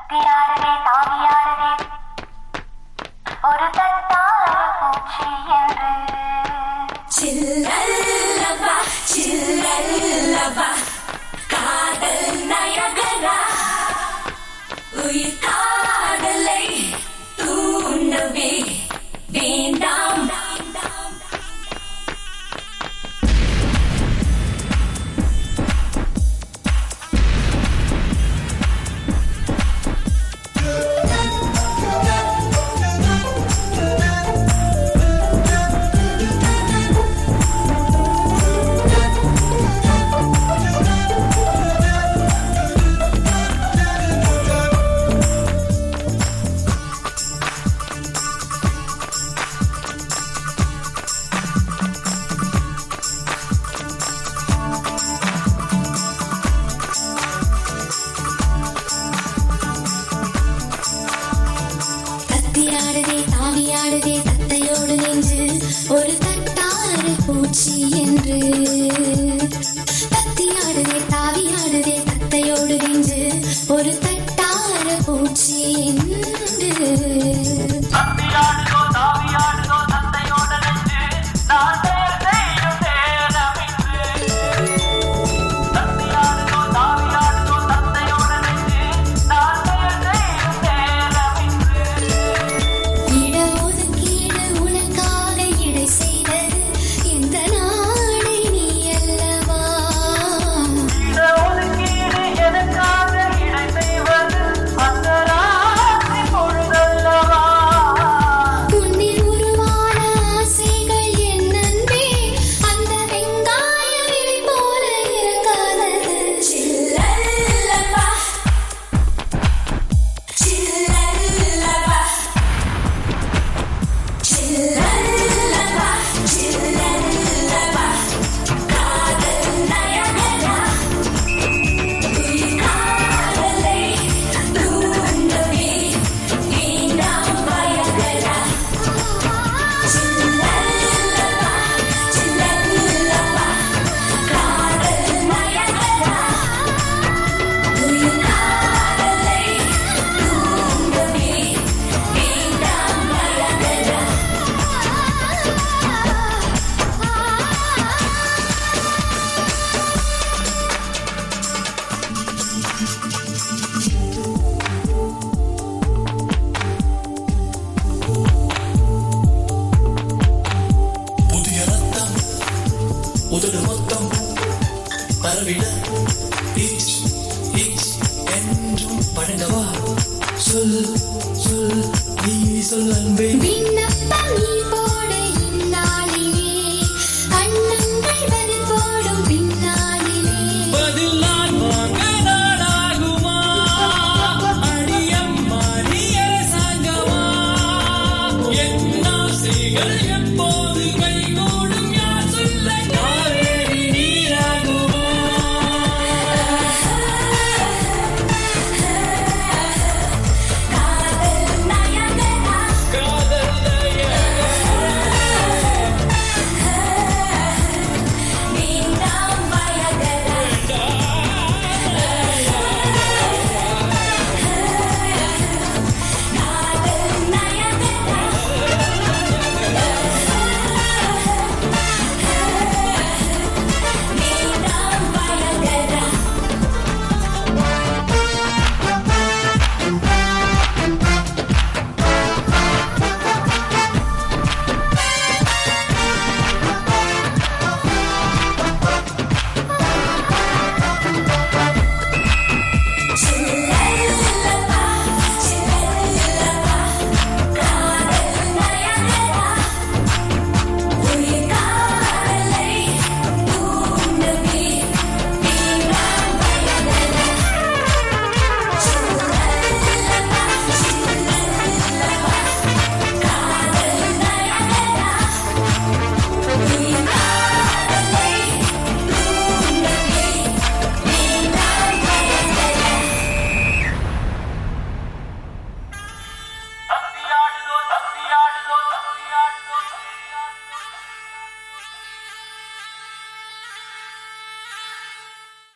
தத்தியாடுதே தாவியாடுதே ஒரு தட்டார பூச்சி என்று சில்லல்லவா சில்லல்லவா காதல் நயகரா உயிர் காதலை தூண்டவே வேண்டாம் தத்தியாடுதே தாவியாடுதே தத்தையோடு நின்று ஒரு தட்டாறு பூச்சி என்று தத்தியாடுதே தாவியாடுதே தத்தையோடு நின்று ஒரு தட்டாறு பூச்சி என்று தத்தியாடுதோ தாவியாடுதோ தத்தையோடு நின்று நான் செய்யும் நேரமின்று தத்தியாடுதோ தாவியாடுதோ தத்தையோடு நின்று நான் செய்யும் நேரமின்று இடஒதுக்கீடு உனக்காக இடை செய்தது இந்த நாடை நீ அல்லவா இடஒதுக்கீடு எனக்காக இடை செய்வது அந்த ராசி பொழுதல்லவா உன்னில் உருவான ஆசைகள் என் அன்பே அந்த வெங்காய விழி போல இருக்காதது சில்லல்லவா சில்லல்லவா சில்லல்லவா சில்லல்லவா காதல் நயகரா உயிர் காதலை தூண்டவே வேண்டாம் பயகரா சில்லல்லவா சில்லல்லவா காதல் நயகரா உயிர் காதலை தூண்டவே வேண்டாம் பயகரா புதிய ரத்தம் உதடு மொத்தம் பரவிட ஈச் ஈச் என்றும் பழங்கவா சொல் சொல் நீ சொல் அன்பே விண்ணப்பம் நீ